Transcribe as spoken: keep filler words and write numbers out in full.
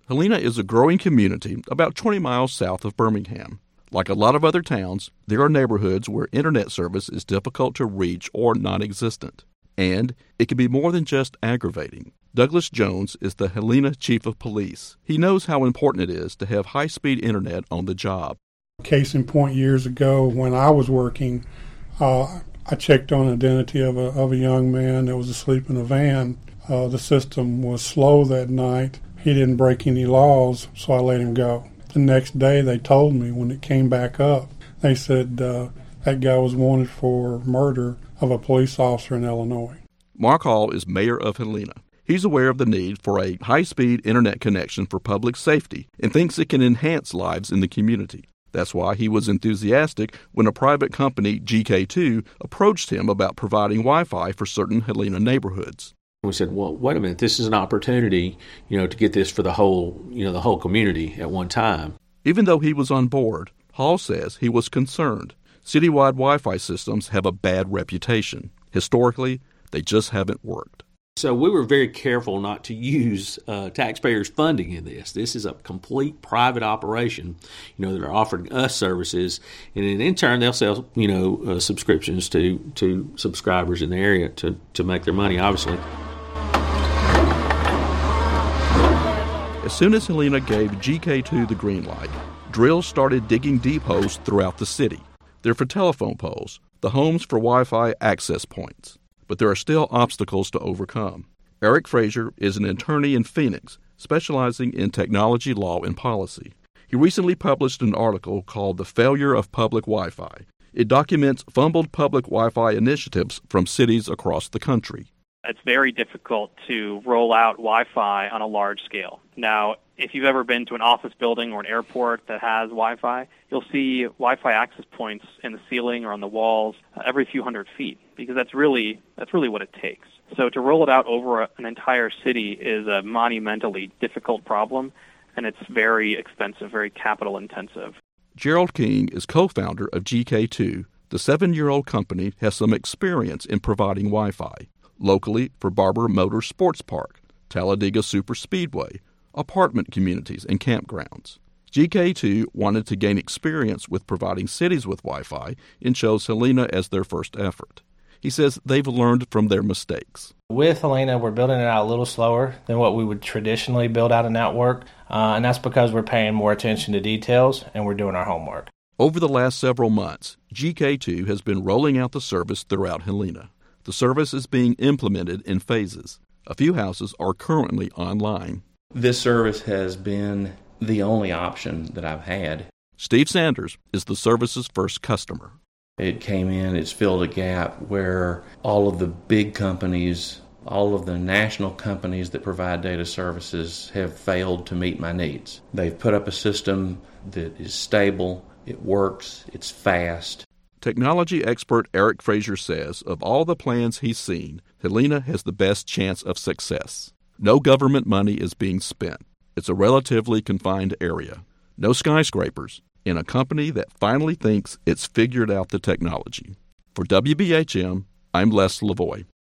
Helena is a growing community about twenty miles south of Birmingham. Like a lot of other towns, there are neighborhoods where internet service is difficult to reach or non-existent. And it can be more than just aggravating. Douglas Jones is the Helena Chief of Police. He knows how important it is to have high-speed internet on the job. Case in point, years ago when I was working, uh, I checked on the identity of a, of a young man that was asleep in a van. Uh, the system was slow that night. He didn't break any laws, so I let him go. The next day they told me when it came back up, they said uh, that guy was wanted for murder of a police officer in Illinois. Mark Hall is mayor of Helena. He's aware of the need for a high-speed internet connection for public safety and thinks it can enhance lives in the community. That's why he was enthusiastic when a private company, G K two, approached him about providing Wi-Fi for certain Helena neighborhoods. We said, well, wait a minute, this is an opportunity, you know, to get this for the whole, you know, the whole community at one time. Even though he was on board, Hall says he was concerned. Citywide Wi-Fi systems have a bad reputation. Historically, they just haven't worked. So we were very careful not to use uh, taxpayers' funding in this. This is a complete private operation, you know, that are offering us services, and then in turn they'll sell, you know, uh, subscriptions to to subscribers in the area to to make their money, obviously. As soon as Helena gave G K two the green light, drills started digging depots throughout the city. They're for telephone poles, the homes for Wi-Fi access points. But there are still obstacles to overcome. Eric Frazier is an attorney in Phoenix, specializing in technology law and policy. He recently published an article called The Failure of Public Wi-Fi. It documents fumbled public Wi-Fi initiatives from cities across the country. It's very difficult to roll out Wi-Fi on a large scale. Now, if you've ever been to an office building or an airport that has Wi-Fi, you'll see Wi-Fi access points in the ceiling or on the walls every few hundred feet, because that's really that's really what it takes. So to roll it out over a, an entire city is a monumentally difficult problem, and it's very expensive, very capital intensive. Gerald King is co-founder of G K two. The seven-year-old company has some experience in providing Wi-Fi, locally for Barber Motor Sports Park, Talladega Super Speedway, apartment communities, and campgrounds. G K two wanted to gain experience with providing cities with Wi-Fi and chose Helena as their first effort. He says they've learned from their mistakes. With Helena, we're building it out a little slower than what we would traditionally build out a network, uh, and that's because we're paying more attention to details and we're doing our homework. Over the last several months, G K two has been rolling out the service throughout Helena. The service is being implemented in phases. A few houses are currently online. This service has been the only option that I've had. Steve Sanders is the service's first customer. It came in, it's filled a gap where all of the big companies, all of the national companies that provide data services have failed to meet my needs. They've put up a system that is stable, it works, it's fast. Technology expert Eric Frazier says of all the plans he's seen, Helena has the best chance of success. No government money is being spent. It's a relatively confined area. No skyscrapers, and a company that finally thinks it's figured out the technology. For W B H M, I'm Les Lavoie.